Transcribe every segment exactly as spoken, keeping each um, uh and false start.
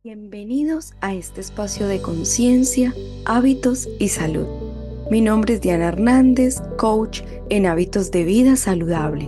Bienvenidos a este espacio de conciencia, hábitos y salud. Mi nombre es Diana Hernández, coach en hábitos de vida saludable.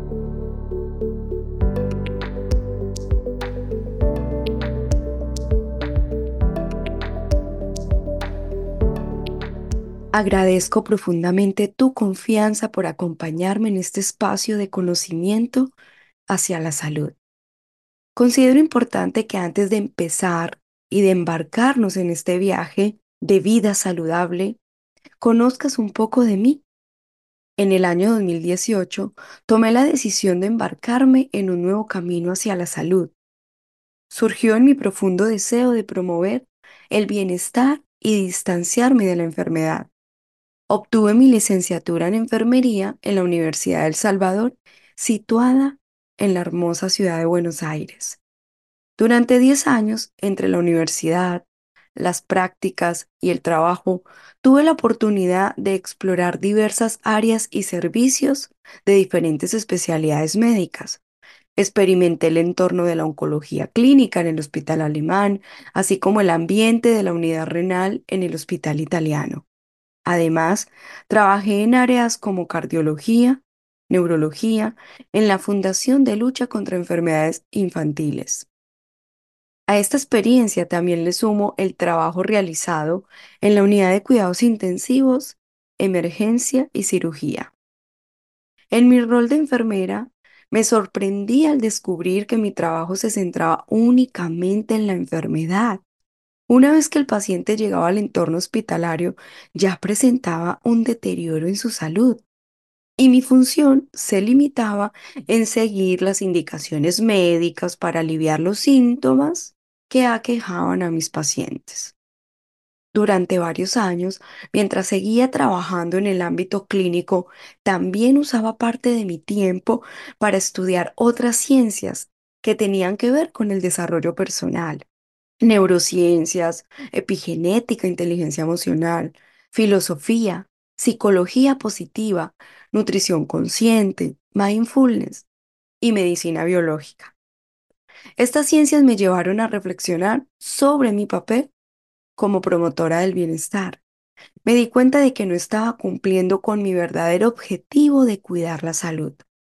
Agradezco profundamente tu confianza por acompañarme en este espacio de conocimiento hacia la salud. Considero importante que antes de empezar y de embarcarnos en este viaje de vida saludable, conozcas un poco de mí. En el año dos mil dieciocho, tomé la decisión de embarcarme en un nuevo camino hacia la salud. Surgió en mi profundo deseo de promover el bienestar y distanciarme de la enfermedad. Obtuve mi licenciatura en enfermería en la Universidad de El Salvador, situada en la hermosa ciudad de Buenos Aires. Durante diez años, entre la universidad, las prácticas y el trabajo, tuve la oportunidad de explorar diversas áreas y servicios de diferentes especialidades médicas. Experimenté el entorno de la oncología clínica en el Hospital Alemán, así como el ambiente de la unidad renal en el Hospital Italiano. Además, trabajé en áreas como cardiología, neurología, en la Fundación de Lucha contra Enfermedades Infantiles. A esta experiencia también le sumo el trabajo realizado en la unidad de cuidados intensivos, emergencia y cirugía. En mi rol de enfermera, me sorprendí al descubrir que mi trabajo se centraba únicamente en la enfermedad. Una vez que el paciente llegaba al entorno hospitalario, ya presentaba un deterioro en su salud y mi función se limitaba en seguir las indicaciones médicas para aliviar los síntomas que aquejaban a mis pacientes. Durante varios años, mientras seguía trabajando en el ámbito clínico, también usaba parte de mi tiempo para estudiar otras ciencias que tenían que ver con el desarrollo personal: neurociencias, epigenética, inteligencia emocional, filosofía, psicología positiva, nutrición consciente, mindfulness y medicina biológica. Estas ciencias me llevaron a reflexionar sobre mi papel como promotora del bienestar. Me di cuenta de que no estaba cumpliendo con mi verdadero objetivo de cuidar la salud,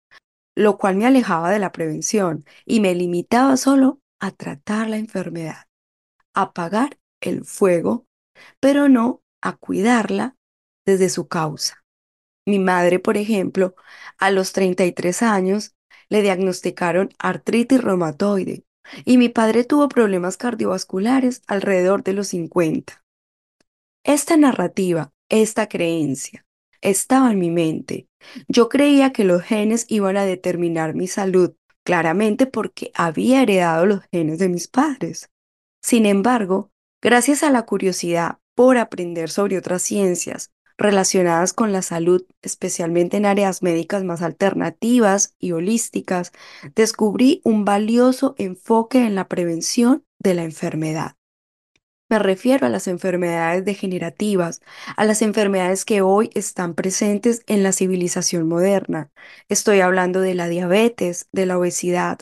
lo cual me alejaba de la prevención y me limitaba solo a tratar la enfermedad, a apagar el fuego, pero no a cuidarla desde su causa. Mi madre, por ejemplo, a los treinta y tres años le diagnosticaron artritis reumatoide y mi padre tuvo problemas cardiovasculares alrededor de los cincuenta. Esta narrativa, esta creencia, estaba en mi mente. Yo creía que los genes iban a determinar mi salud, claramente porque había heredado los genes de mis padres. Sin embargo, gracias a la curiosidad por aprender sobre otras ciencias relacionadas con la salud, especialmente en áreas médicas más alternativas y holísticas, descubrí un valioso enfoque en la prevención de la enfermedad. Me refiero a las enfermedades degenerativas, a las enfermedades que hoy están presentes en la civilización moderna. Estoy hablando de la diabetes, de la obesidad,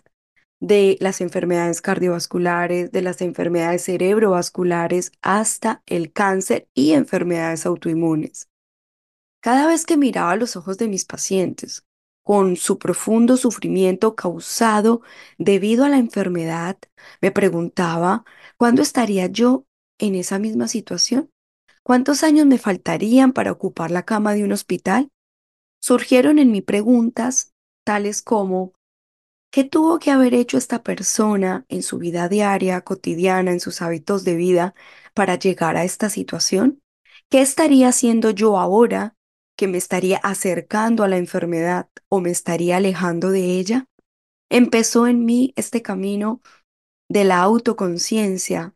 de las enfermedades cardiovasculares, de las enfermedades cerebrovasculares, hasta el cáncer y enfermedades autoinmunes. Cada vez que miraba a los ojos de mis pacientes, con su profundo sufrimiento causado debido a la enfermedad, me preguntaba, ¿cuándo estaría yo en esa misma situación? ¿Cuántos años me faltarían para ocupar la cama de un hospital? Surgieron en mí preguntas tales como: ¿qué tuvo que haber hecho esta persona en su vida diaria, cotidiana, en sus hábitos de vida para llegar a esta situación? ¿Qué estaría haciendo yo ahora que me estaría acercando a la enfermedad o me estaría alejando de ella? Empezó en mí este camino de la autoconciencia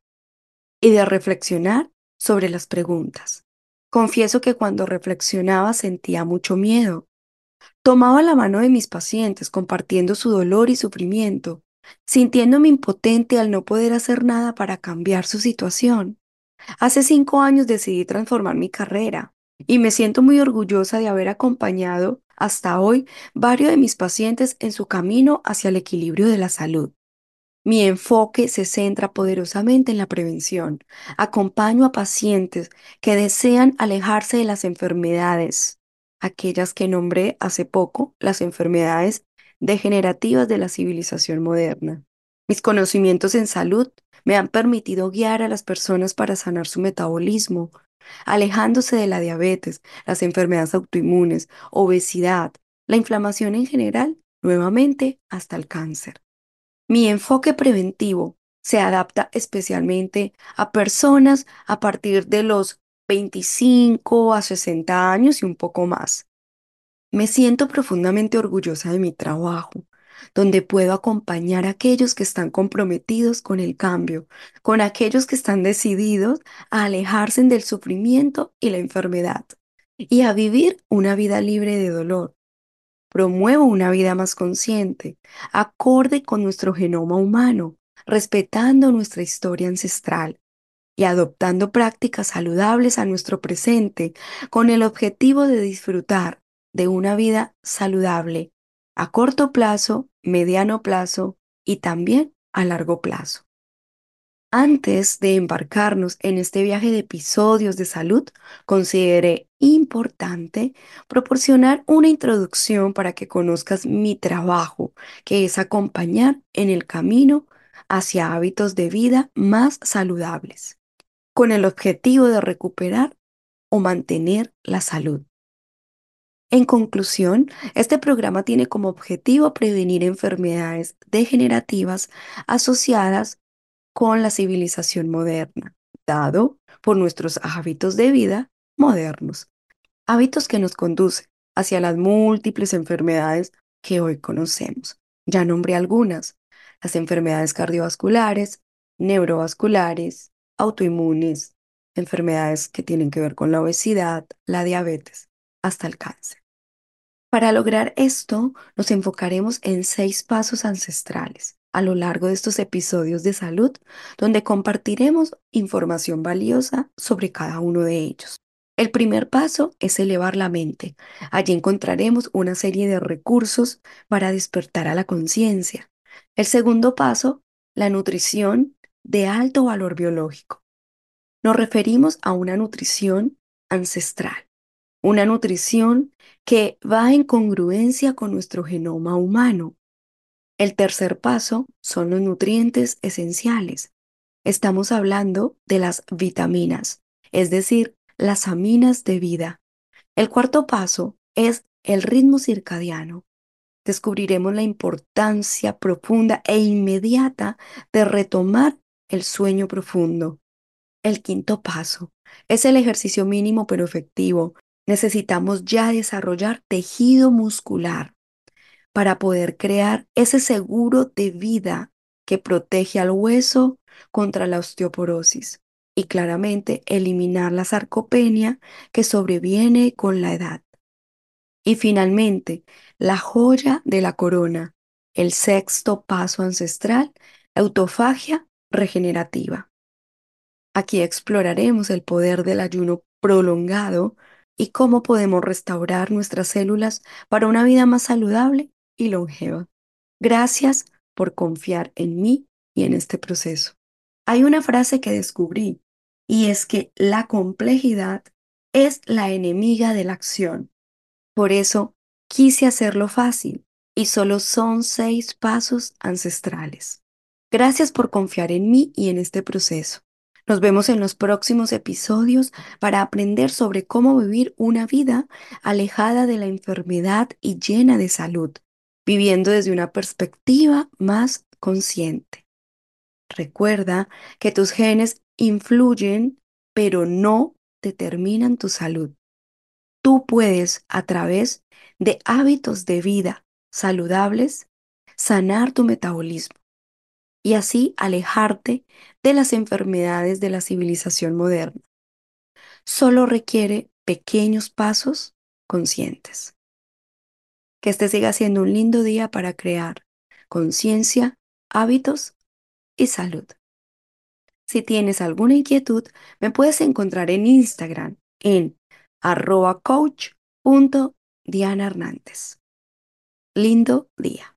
y de reflexionar sobre las preguntas. Confieso que cuando reflexionaba sentía mucho miedo. Tomaba la mano de mis pacientes, compartiendo su dolor y sufrimiento, sintiéndome impotente al no poder hacer nada para cambiar su situación. Hace cinco años decidí transformar mi carrera y me siento muy orgullosa de haber acompañado hasta hoy varios de mis pacientes en su camino hacia el equilibrio de la salud. Mi enfoque se centra poderosamente en la prevención. Acompaño a pacientes que desean alejarse de las enfermedades, aquellas que nombré hace poco, las enfermedades degenerativas de la civilización moderna. Mis conocimientos en salud me han permitido guiar a las personas para sanar su metabolismo, alejándose de la diabetes, las enfermedades autoinmunes, obesidad, la inflamación en general, nuevamente hasta el cáncer. Mi enfoque preventivo se adapta especialmente a personas a partir de los veinticinco a sesenta años y un poco más. Me siento profundamente orgullosa de mi trabajo, donde puedo acompañar a aquellos que están comprometidos con el cambio, con aquellos que están decididos a alejarse del sufrimiento y la enfermedad y a vivir una vida libre de dolor. Promuevo una vida más consciente, acorde con nuestro genoma humano, respetando nuestra historia ancestral y adoptando prácticas saludables a nuestro presente con el objetivo de disfrutar de una vida saludable a corto plazo, mediano plazo y también a largo plazo. Antes de embarcarnos en este viaje de episodios de salud, consideré importante proporcionar una introducción para que conozcas mi trabajo, que es acompañar en el camino hacia hábitos de vida más saludables, con el objetivo de recuperar o mantener la salud. En conclusión, este programa tiene como objetivo prevenir enfermedades degenerativas asociadas con la civilización moderna, dado por nuestros hábitos de vida modernos, hábitos que nos conducen hacia las múltiples enfermedades que hoy conocemos. Ya nombré algunas: las enfermedades cardiovasculares, neurovasculares, autoinmunes, enfermedades que tienen que ver con la obesidad, la diabetes, hasta el cáncer. Para lograr esto, nos enfocaremos en seis pasos ancestrales a lo largo de estos episodios de salud, donde compartiremos información valiosa sobre cada uno de ellos. El primer paso es elevar la mente. Allí encontraremos una serie de recursos para despertar a la conciencia. El segundo paso, la nutrición de alto valor biológico. Nos referimos a una nutrición ancestral, una nutrición que va en congruencia con nuestro genoma humano. El tercer paso son los nutrientes esenciales. Estamos hablando de las vitaminas, es decir, las aminas de vida. El cuarto paso es el ritmo circadiano. Descubriremos la importancia profunda e inmediata de retomar el sueño profundo. El quinto paso es el ejercicio mínimo pero efectivo. Necesitamos ya desarrollar tejido muscular para poder crear ese seguro de vida que protege al hueso contra la osteoporosis y claramente eliminar la sarcopenia que sobreviene con la edad. Y finalmente, la joya de la corona, el sexto paso ancestral, la autofagia regenerativa. Aquí exploraremos el poder del ayuno prolongado y cómo podemos restaurar nuestras células para una vida más saludable y longeva. Gracias por confiar en mí y en este proceso. Hay una frase que descubrí y es que la complejidad es la enemiga de la acción. Por eso quise hacerlo fácil y solo son seis pasos ancestrales. Gracias por confiar en mí y en este proceso. Nos vemos en los próximos episodios para aprender sobre cómo vivir una vida alejada de la enfermedad y llena de salud, viviendo desde una perspectiva más consciente. Recuerda que tus genes influyen, pero no determinan tu salud. Tú puedes, a través de hábitos de vida saludables, sanar tu metabolismo y así alejarte de las enfermedades de la civilización moderna. Solo requiere pequeños pasos conscientes. Que este siga siendo un lindo día para crear conciencia, hábitos y salud. Si tienes alguna inquietud, me puedes encontrar en Instagram en arroba coach punto diana hernández. Lindo día.